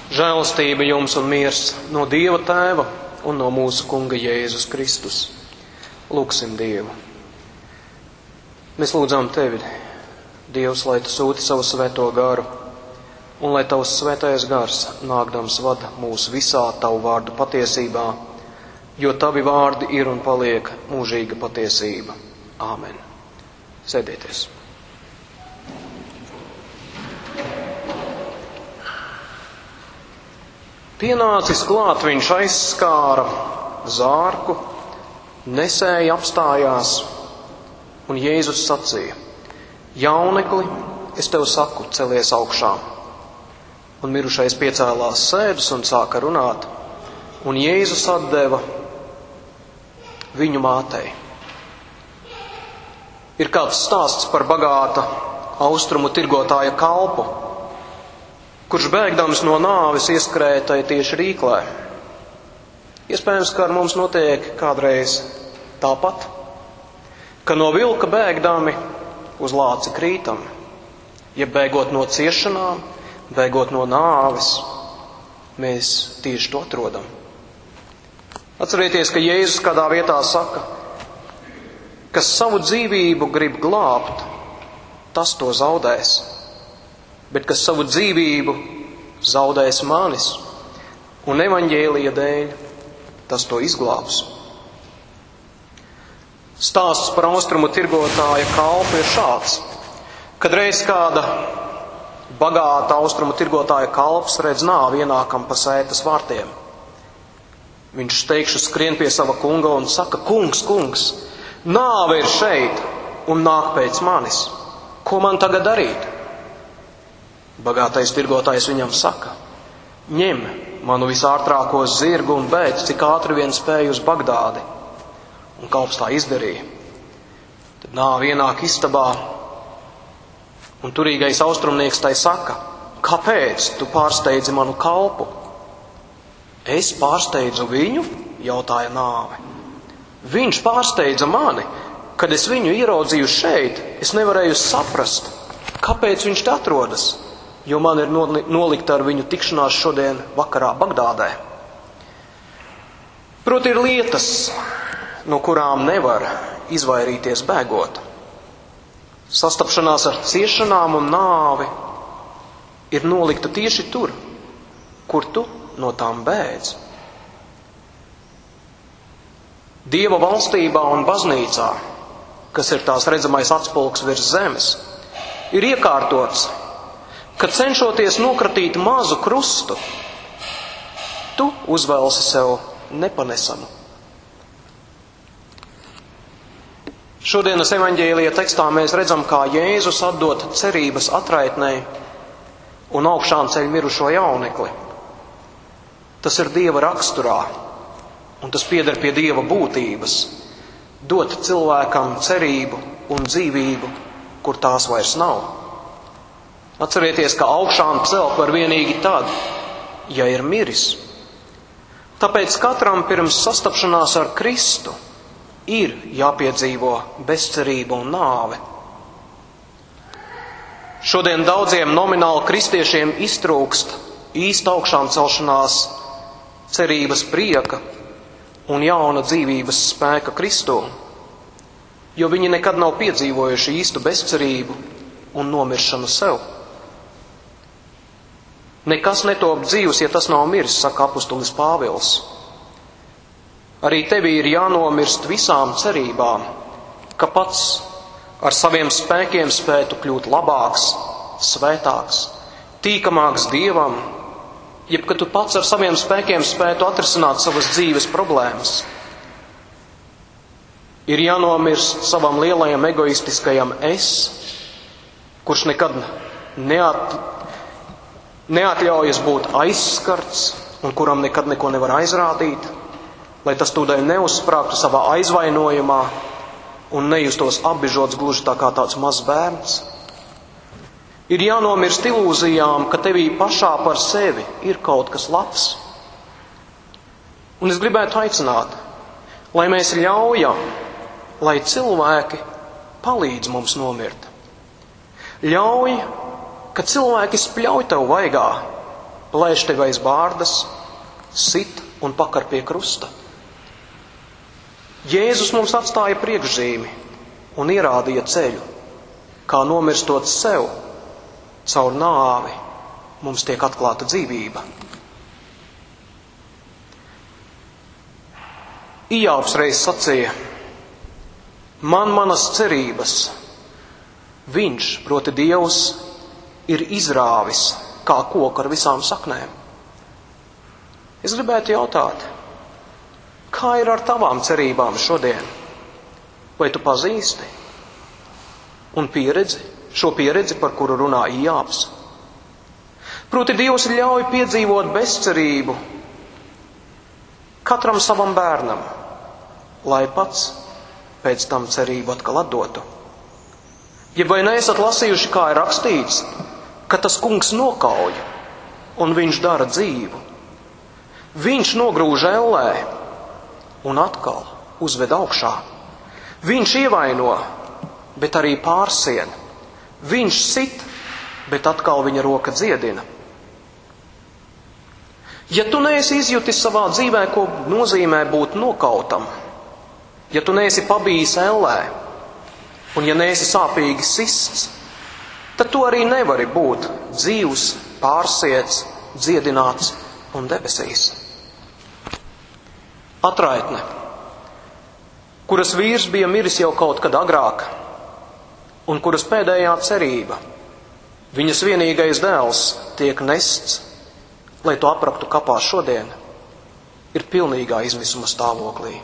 Žēlastība jums un miers no Dieva Tēva un no mūsu Kunga Jēzus Kristus. Lūksim Dievu. Mēs lūdzam Tevi, Dievs, lai Tu sūti savu svēto garu, un lai Tavs svētais gars nākdams vada mūs visā Tavu vārdu patiesībā, jo Tavi vārdi ir un paliek mūžīga patiesība. Āmen. Sēdieties. Pienācis klāt, viņš aizskāra zārku, nesēji apstājās, un Jēzus sacīja: Jaunekli, es tev saku, celies augšā. Un mirušais piecēlās sēdus un sāka runāt, un Jēzus atdeva viņu mātei. Ir kāds stāsts par bagāta austrumu tirgotāja kalpu, kurš bēgdams no nāves ieskrēja tieši Rīklē. Iespējams, ka ar mums notiek kādreiz tāpat, ka no vilka bēgdami uz lāci krītam, ja bēgot no ciešanām, bēgot no nāves, mēs tieši to atrodam. Atcerieties, ka Jēzus kādā vietā saka, kas savu dzīvību grib glābt, tas to zaudēs. Bet kas savu dzīvību zaudēs manis un evaņģēlija dēļ, tas to izglābs. Stāsts par austrumu tirgotāja kalpu ir šāds. Kad reiz kāda bagāta austrumu tirgotāja kalps redz nāvi ienākam pa sētas vārtiem, viņš steigšu skrien pie sava kunga un saka: Kungs, kungs, nāve ir šeit un nāk pēc manis. Ko man tagad darīt? Bagātais tirgotājs viņam saka: ņem manu visārtrāko zirgu un bēdz, cik ātri vien spēj uz Bagdādi. Un kalps tā izdarīja. Tad nāve ienāk istabā, un turīgais austrumnieks tai saka: kāpēc tu pārsteidzi manu kalpu? Es pārsteidzu viņu, jautāja nāve. Viņš pārsteidza mani. Kad es viņu ieraudzīju šeit, es nevarēju saprast, kāpēc viņš te atrodas, jo man ir nolikta ar viņu tikšanās šodien vakarā Bagdādē. Proti ir lietas, no kurām nevar izvairīties bēgot. Sastapšanās ar ciešanām un nāvi ir nolikta tieši tur, kur tu no tām bēdz. Dieva valstībā un baznīcā, kas ir tās redzamais atspulgs virs zemes, ir iekārtots, ka cenšoties nokratīt mazu krustu, tu uzvelsi sev nepanesamu. Šodienas evaņģēlija tekstā mēs redzam, kā Jēzus atdod cerības atraitnei un augšām ceļ mirušo jaunekli. Tas ir Dieva raksturā, un tas pieder pie Dieva būtības, dot cilvēkam cerību un dzīvību, kur tās vairs nav. Atcerieties, ka augšām celt var vienīgi tad, ja ir miris. Tāpēc katram pirms sastapšanās ar Kristu ir jāpiedzīvo bezcerība un nāve. Šodien daudziem nomināli kristiešiem iztrūkst īsta augšām celšanās, cerības prieka un jauna dzīvības spēka Kristū, jo viņi nekad nav piedzīvojuši īstu bezcerību un nomiršanu sev. Nekas netop dzīvs, ja tas nav miris, saka apustulis Pāvils. Arī tevī ir jānomirst visām cerībām, ka pats ar saviem spēkiem spētu kļūt labāks, svētāks, tīkamāks Dievam, jeb ka tu pats ar saviem spēkiem spētu atrisināt savas dzīves problēmas. Ir jānomirst savam lielajam egoistiskajam es, kurš nekad neatļaujas būt aizskarts un kuram nekad neko nevar aizrādīt, lai tas tūdaļ neuzsprāgtu savā aizvainojumā un nejustos apbižots gluži tā kā tāds mazs bērns. Ir jānomirst ilūzijām, ka tevī pašā par sevi ir kaut kas labs. Un es gribētu aicināt, lai mēs ļaujam, lai cilvēki palīdz mums nomirt. Ļauj, ka cilvēki spļauj tev vaigā, laiž tevi aiz bārdas, sit un pakar pie krusta. Jēzus mums atstāja priekšzīmi un ierādīja ceļu, kā nomirstot sev, caur nāvi mums tiek atklāta dzīvība. Ijābs reiz sacīja: man manas cerības viņš, proti Dievs, ir izrāvis kā koku ar visām saknēm. Es gribētu jautāt, kā ir ar tavām cerībām šodien? Vai tu pazīsti un šo pieredzi, par kuru runā Ijābs? Proti Dievs ļauj piedzīvot bezcerību katram savam bērnam, lai pats pēc tam cerību atkal atdotu. Ja vai neesat lasījuši, kā ir rakstīts, ka tas kungs nokauj un viņš dara dzīvu. Viņš nogrūž ellē un atkal uzved augšā. Viņš ievaino, bet arī pārsien. Viņš sit, bet atkal viņa roka dziedina. Ja tu neesi izjutis savā dzīvē, ko nozīmē būt nokautam, ja tu neesi pabijis ellē, un ja neesi sāpīgi sists, tad tu arī nevari būt dzīvs, pārsiets, dziedināts un debesīs. Atraitne, kuras vīrs bija miris jau kaut kad agrāk, un kuras pēdējā cerība, viņas vienīgais dēls, tiek nests, lai to apraktu kapā šodien, ir pilnīgā izmisuma stāvoklī.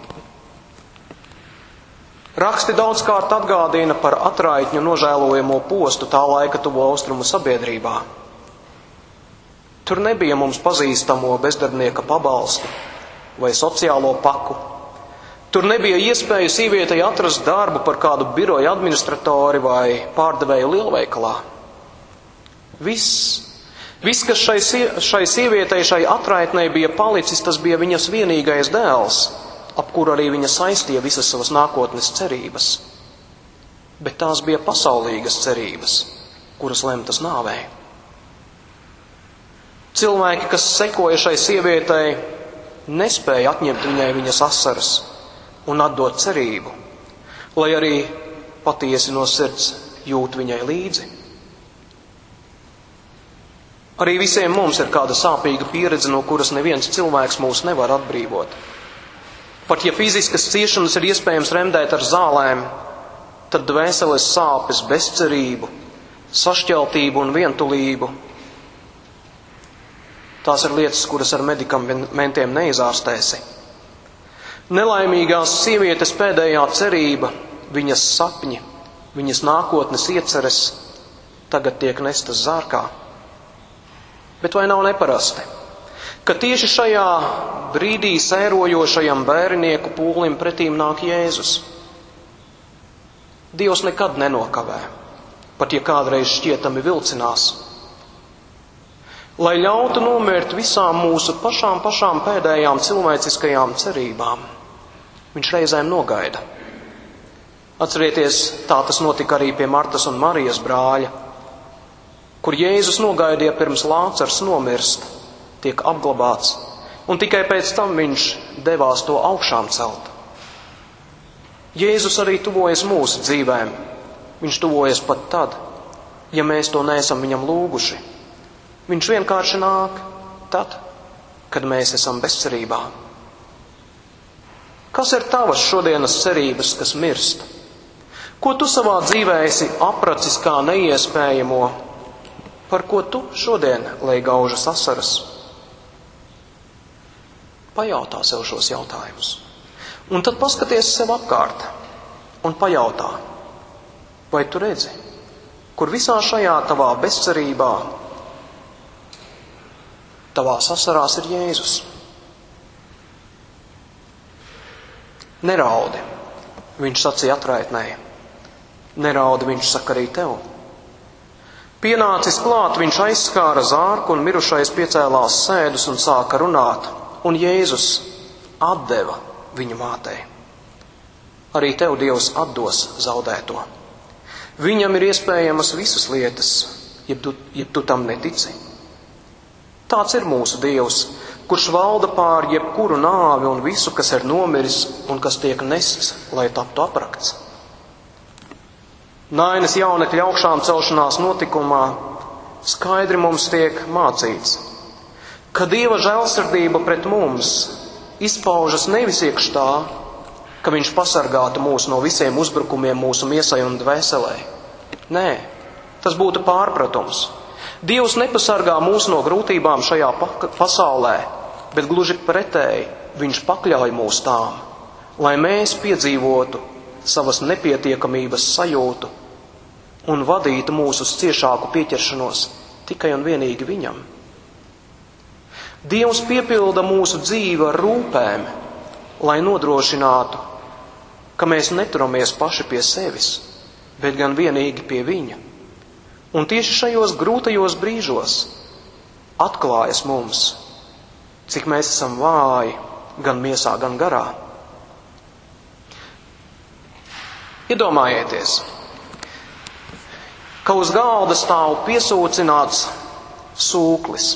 Raksti daudzkārt atgādina par atraitņu nožēlojamo postu tā laika tuvo austrumu sabiedrībā. Tur nebija mums pazīstamo bezdarbnieka pabalstu vai sociālo paku. Tur nebija iespēja sievietei atrast darbu par kādu biroja administratori vai pārdevēju lielveikalā. Viss, kas šai sievietei, šai atraitnei bija palicis, tas bija viņas vienīgais dēls, ap kuru arī viņa saistīja visas savas nākotnes cerības. Bet tās bija pasaulīgas cerības, kuras lemtas nāvē. Cilvēki, kas sekoja šai sievietei, nespēja atņemt viņai viņas asaras un atdot cerību, lai arī patiesi no sirds jūt viņai līdzi. Arī visiem mums ir kāda sāpīga pieredze, no kuras neviens cilvēks mūs nevar atbrīvot. Pat ja fiziskas ciešanas ir iespējams remdēt ar zālēm, tad dvēseles sāpes, bezcerību, sašķeltību un vientulību, tās ir lietas, kuras ar medikamentiem neizārstēsi. Nelaimīgās sievietes pēdējā cerība, viņas sapņi, viņas nākotnes ieceres tagad tiek nestas zārkā. Bet vai nav neparasti, ka tieši šajā brīdī sērojošajam bērnieku pūlim pretīm nāk Jēzus? Dievs nekad nenokavē, pat ja kādreiz šķietami vilcinās. Lai ļautu nomirt visām mūsu pašām pēdējām cilvēciskajām cerībām, viņš reizēm nogaida. Atcerieties, tā tas notika arī pie Martas un Marijas brāļa, kur Jēzus nogaidīja pirms Lācars nomirst, tiek apglabāts, un tikai pēc tam viņš devās to augšām celt. Jēzus arī tuvojas mūsu dzīvēm. Viņš tuvojas pat tad, ja mēs to neesam viņam lūguši. Viņš vienkārši nāk tad, kad mēs esam bezcerībā. Kas ir tavas šodienas cerības, kas mirst? Ko tu savā dzīvē esi apracis kā neiespējamo, par ko tu šodien lai gaužas asaras? Pajautā sev šos jautājumus. Un tad paskaties sev apkārt un pajautā, vai tu redzi, kur visā šajā tavā bezcerībā, tavā asarās ir Jēzus. Neraudi, viņš sacīja atraitnēji. Neraudi, viņš saka arī tev. Pienācis klāt, viņš aizskāra zārku un mirušais piecēlās sēdus un sāka runāt, un Jēzus atdeva viņa mātei. Arī tev Dievs atdos zaudēto. Viņam ir iespējamas visas lietas, ja tu tam netici. Tāds ir mūsu Dievs, kurš valda pār jebkuru nāvi un visu, kas ir nomiris un kas tiek nests, lai taptu aprakts. Nainas jaunekļa augšām celšanās notikumā skaidri mums tiek mācīts, ka Dieva žēlsirdība pret mums izpaužas nevis iekš tā, ka viņš pasargātu mūs no visiem uzbrukumiem mūsu miesai un dvēselē. Nē, tas būtu pārpratums. Dievs nepasargā mūs no grūtībām šajā pasaulē, bet gluži pretēji viņš pakļauj mūs tām, lai mēs piedzīvotu savas nepietiekamības sajūtu un vadītu mūs uz ciešāku pieķeršanos tikai un vienīgi viņam. Dievs piepilda mūsu dzīvi ar rūpēm, lai nodrošinātu, ka mēs neturamies paši pie sevis, bet gan vienīgi pie viņa. Un tieši šajos grūtajos brīžos atklājas mums, cik mēs esam vāji gan miesā, gan garā. Iedomājieties, ka uz galda stāv piesūcināts sūklis.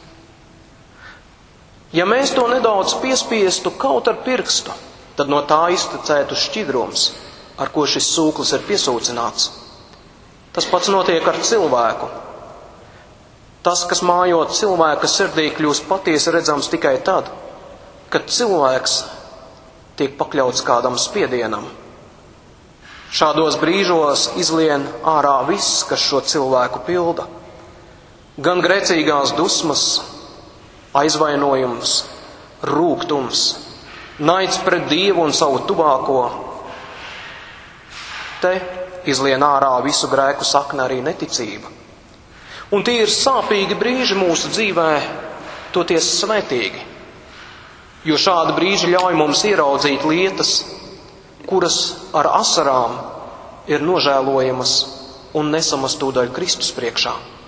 Ja mēs to nedaudz piespiestu kaut ar pirkstu, tad no tā iztecētu šķidrums, ar ko šis sūklis ir piesūcināts. Tas pats notiek ar cilvēku. Tas, kas mājot cilvēka sirdī, kļūst patiesi redzams tikai tad, kad cilvēks tiek pakļauts kādam spiedienam. Šādos brīžos izlien ārā viss, kas šo cilvēku pilda. Gan grēcīgās dusmas, aizvainojums, rūgtums, naids pret Dievu un savu tuvāko. Te izlien ārā visu grēku sakni arī neticība. Un tie ir sāpīgi brīži mūsu dzīvē, toties svētīgi, jo šādi brīži ļauj mums ieraudzīt lietas, kuras ar asarām ir nožēlojamas un nesamas tūdaļ Kristus priekšā.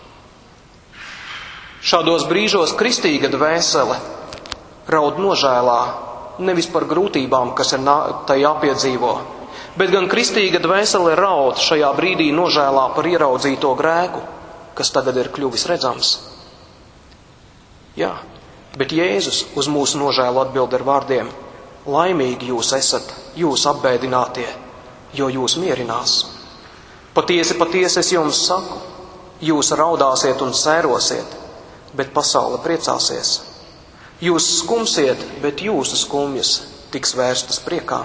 Šādos brīžos kristīga dvēsele raud nožēlā nevis par grūtībām, kas ir tai jāpiedzīvo, bet gan kristīga dvēsele raud šajā brīdī nožēlā par ieraudzīto grēku, kas tagad ir kļuvis redzams. Jā, bet Jēzus uz mūsu nožēlu atbild ar vārdiem: laimīgi jūs esat, jūs apbēdinātie, jo jūs mierinās. Patiesi, patiesi es jums saku, jūs raudāsiet un sērosiet, bet pasaule priecāsies. Jūs skumsiet, bet jūsu skumjas tiks vērstas priekā.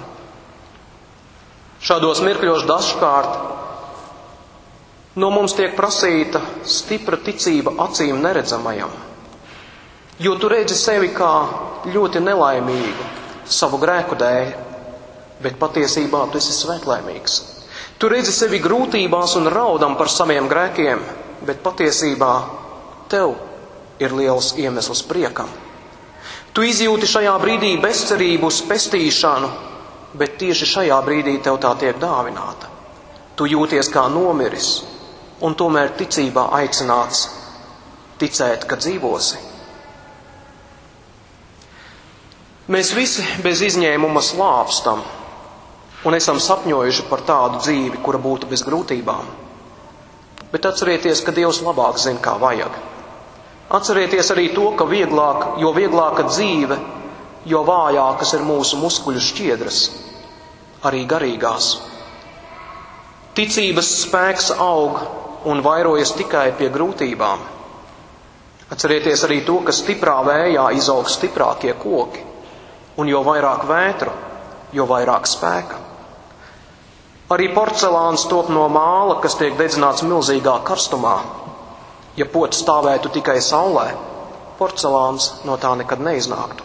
Šādos mirkļos dažkārt no mums tiek prasīta stipra ticība acīm neredzamajam, jo tu redzi sevi kā ļoti nelaimīgu savu grēku dēļ, bet patiesībā tu esi svētlaimīgs. Tu redzi sevi grūtībās un raudam par saviem grēkiem, bet patiesībā tev ir liels iemesls priekam. Tu izjūti šajā brīdī bezcerību uz pestīšanu, bet tieši šajā brīdī tev tā tiek dāvināta. Tu jūties kā nomiris, un tomēr ticībā aicināts ticēt, ka dzīvosi. Mēs visi bez izņēmuma slāpstam un esam sapņojuši par tādu dzīvi, kura būtu bez grūtībām. Bet atcerieties, ka Dievs labāk zina, kā vajag. Atcerieties arī to, ka jo vieglāka dzīve, jo vājākas ir mūsu muskuļu šķiedras, arī garīgās. Ticības spēks aug un vairojas tikai pie grūtībām. Atcerieties arī to, ka stiprā vējā izaug stiprākie koki, un jo vairāk vētru, jo vairāk spēka. Arī porcelāns top no māla, kas tiek dedzināts milzīgā karstumā. Ja pods stāvētu tikai saulē, porcelāns no tā nekad neiznāktu.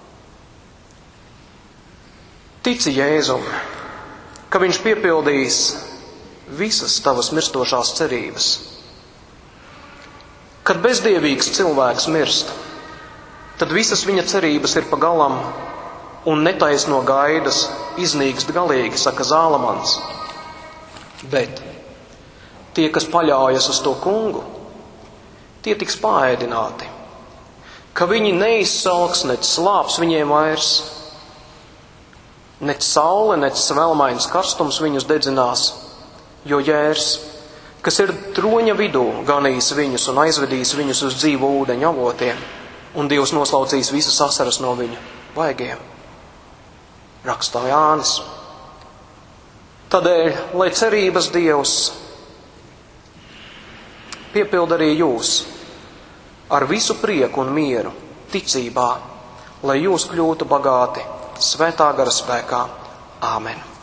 Tici Jēzum, ka viņš piepildīs visas tavas mirstošās cerības. Kad bezdievīgs cilvēks mirst, tad visas viņa cerības ir pa galam un netaisno gaidas iznīkst galīgi, saka Zālamans. Bet tie, kas paļaujas uz to kungu, tie tiks paēdināti, ka viņi neizsalks, nec slāps viņiem vairs, nec saule, nec svelmains karstums viņus dedzinās, jo jērs, kas ir troņa vidū ganījis viņus un aizvedījis viņus uz dzīvu ūdeņu avotiem, un Dievs noslaucīs visas asaras no viņu vaigiem. Rakstā Jānis. Tādēļ, lai cerības Dievs piepild arī jūs ar visu prieku un mieru ticībā, lai jūs kļūtu bagāti svētā gara spēkā. Āmen.